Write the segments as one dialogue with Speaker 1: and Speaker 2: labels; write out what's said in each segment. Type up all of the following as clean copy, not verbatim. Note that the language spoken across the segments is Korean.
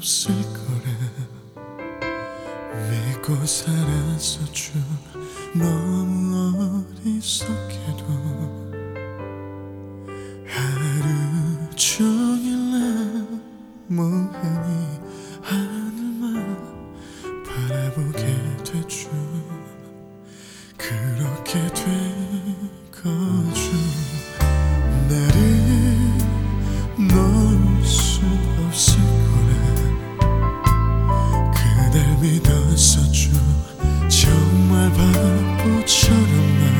Speaker 1: 없을 거라 믿고 살았었죠. 너무 어리석게도 하루 종일 난 멍하니 하늘만 바라보게 됐죠. 그렇게 된 거죠. 나를 놓을 수 없을 거라 그댈 믿었었죠. 정말 바보처럼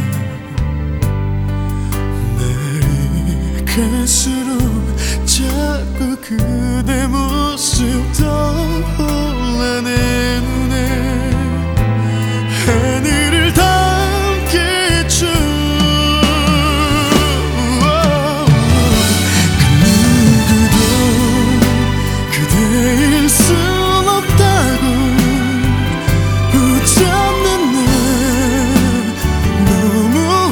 Speaker 1: 날이 갈수록 자꾸 그대 모습 떠올라 내 눈에 하늘을 닮겠죠. 그 누구도 그대일 순 없다고 붙잡는 날 너무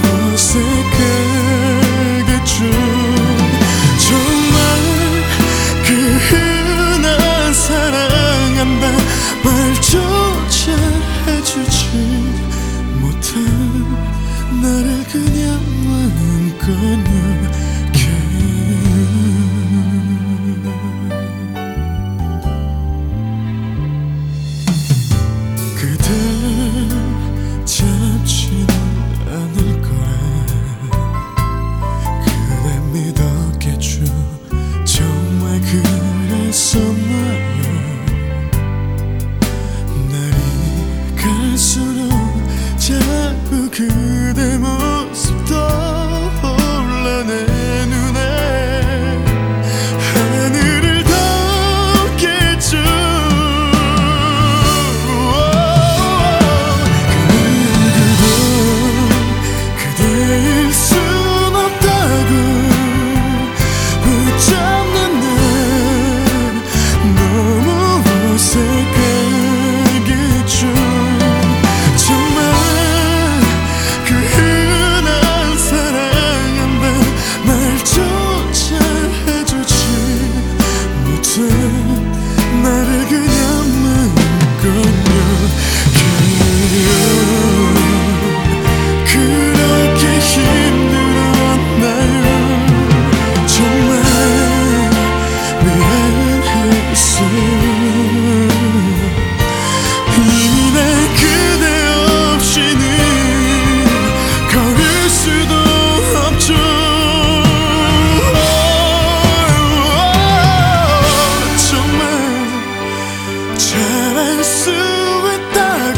Speaker 1: 어색하겠죠. 정말 그 흔한 사랑한다 말조차 해주지 못한 나를 그냥 마음껏 욕해. 그댈 잡지는 않을 거라 그댈 믿었겠죠. 정말 그랬었나요? 날이 갈수록 자꾸 그대 모습 떠올라 내 눈에 하늘을 덮겠죠. 그 누구도 그대일 순 없다고 붙잡는 날 너무 어색하겠죠. 정말 그 흔한 사랑한다 말조차 해주지 못해 나를 그냥 마음껏 욕해요. 그렇게 힘들었나요? 정말 미안했어요. 이미 난 그대 없이는 걸을 수도 없죠. 정말 잘할 수 있다고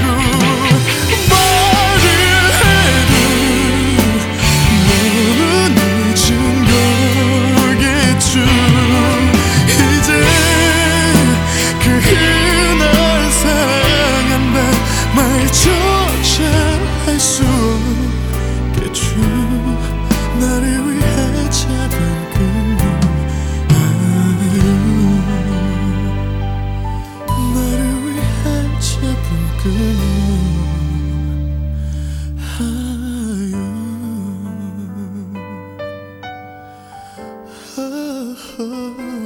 Speaker 1: 말을 해도 너무 늦은 거겠죠. 이제 그 흔한 사랑한다 말조차 할 수 없겠죠. 나를 위해 잡은 그녀 나를 위해 잡은 그녀